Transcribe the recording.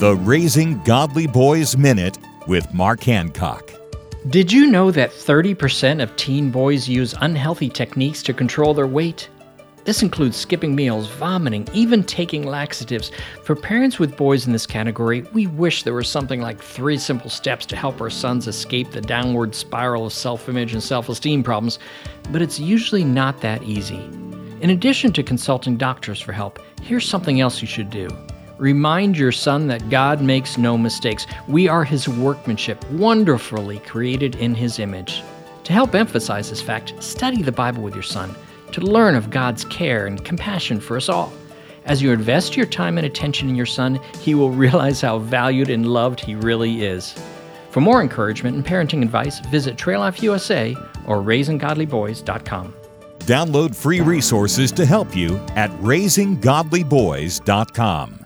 The Raising Godly Boys Minute with Mark Hancock. Did you know that 30% of teen boys use unhealthy techniques to control their weight? This includes skipping meals, vomiting, even taking laxatives. For parents with boys in this category, we wish there was something like 3 simple steps to help our sons escape the downward spiral of self-image and self-esteem problems, but it's usually not that easy. In addition to consulting doctors for help, here's something else you should do. Remind your son that God makes no mistakes. We are His workmanship, wonderfully created in His image. To help emphasize this fact, study the Bible with your son to learn of God's care and compassion for us all. As you invest your time and attention in your son, he will realize how valued and loved he really is. For more encouragement and parenting advice, visit Trail Life USA or RaisingGodlyBoys.com. Download free resources to help you at RaisingGodlyBoys.com.